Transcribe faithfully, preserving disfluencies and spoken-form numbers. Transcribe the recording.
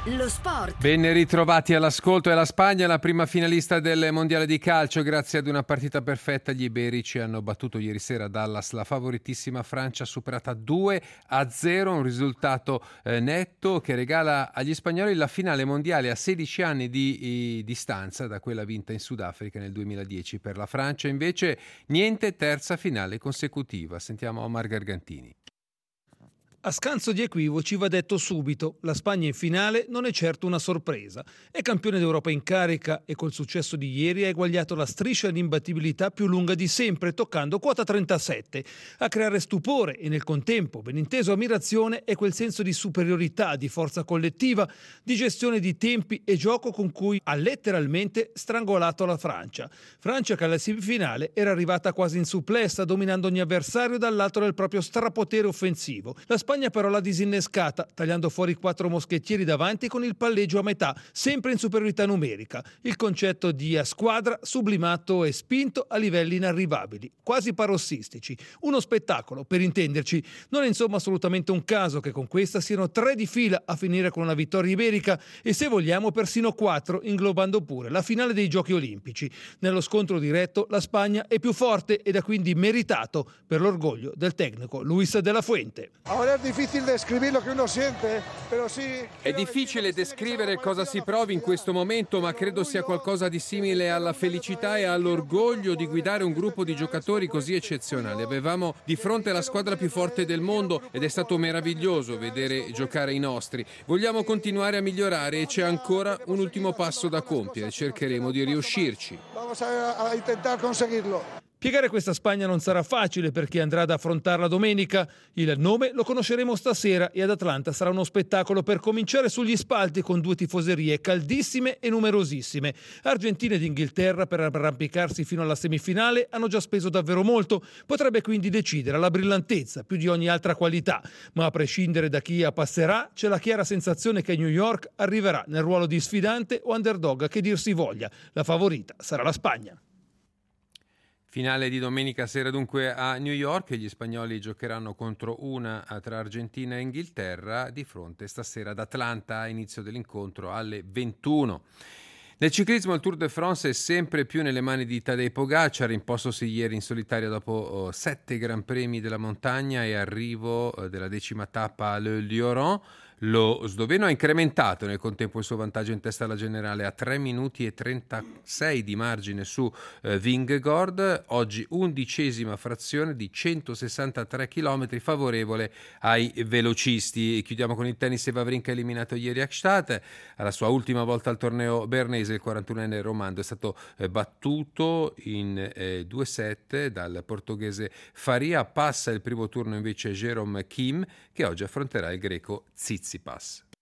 Lo sport. Ben ritrovati all'ascolto. È la Spagna la prima finalista del mondiale di calcio. Grazie ad una partita perfetta gli iberici hanno battuto ieri sera a Dallas la favoritissima Francia, superata due a zero, un risultato eh, netto che regala agli spagnoli la finale mondiale a sedici anni di, di distanza da quella vinta in Sudafrica nel duemiladieci. Per la Francia invece niente terza finale consecutiva. Sentiamo Omar Gargantini. A scanso di equivoci va detto subito, la Spagna in finale non è certo una sorpresa. È campione d'Europa in carica e col successo di ieri ha eguagliato la striscia di imbattibilità più lunga di sempre, toccando quota trentasette. A creare stupore e nel contempo, ben inteso ammirazione, è quel senso di superiorità, di forza collettiva, di gestione di tempi e gioco con cui ha letteralmente strangolato la Francia. Francia che alla semifinale era arrivata quasi in supplessa, dominando ogni avversario dall'alto del proprio strapotere offensivo. La Spagna però l'ha disinnescata, tagliando fuori quattro moschettieri davanti con il palleggio a metà, sempre in superiorità numerica. Il concetto di a squadra sublimato e spinto a livelli inarrivabili, quasi parossistici. Uno spettacolo, per intenderci. Non è insomma assolutamente un caso che con questa siano tre di fila a finire con una vittoria iberica e, se vogliamo, persino quattro, inglobando pure la finale dei Giochi Olimpici. Nello scontro diretto la Spagna è più forte ed ha quindi meritato, per l'orgoglio del tecnico Luis de la Fuente. È difficile descrivere cosa si provi in questo momento, ma credo sia qualcosa di simile alla felicità e all'orgoglio di guidare un gruppo di giocatori così eccezionali. Avevamo di fronte la squadra più forte del mondo ed è stato meraviglioso vedere giocare i nostri. Vogliamo continuare a migliorare e c'è ancora un ultimo passo da compiere. Cercheremo di riuscirci. Piegare questa Spagna non sarà facile per chi andrà ad affrontarla domenica. Il nome lo conosceremo stasera e ad Atlanta sarà uno spettacolo per cominciare sugli spalti con due tifoserie caldissime e numerosissime. Argentina ed Inghilterra, per arrampicarsi fino alla semifinale, hanno già speso davvero molto. Potrebbe quindi decidere la brillantezza più di ogni altra qualità. Ma a prescindere da chi passerà, c'è la chiara sensazione che New York arriverà nel ruolo di sfidante o underdog che dir si voglia. La favorita sarà la Spagna. Finale di domenica sera dunque a New York e gli spagnoli giocheranno contro una tra Argentina e Inghilterra, di fronte stasera ad Atlanta a inizio dell'incontro alle ventuno. Nel ciclismo il Tour de France è sempre più nelle mani di Tadej Pogacar, impostosi ieri in solitaria dopo oh, sette Gran Premi della montagna e arrivo eh, della decima tappa a Le Lioran. Lo sloveno ha incrementato nel contempo il suo vantaggio in testa alla generale a tre minuti e trentasei di margine su eh, Vingegaard, oggi undicesima frazione di centosessantatré chilometri favorevole ai velocisti. E chiudiamo con il tennis. Wawrinka eliminato ieri a Gstaad, alla sua ultima volta al torneo bernese il quarantunenne romando è stato eh, battuto in eh, due set dal portoghese Faria. Passa il primo turno invece Jerome Kim, che oggi affronterà il greco Tsitsipas.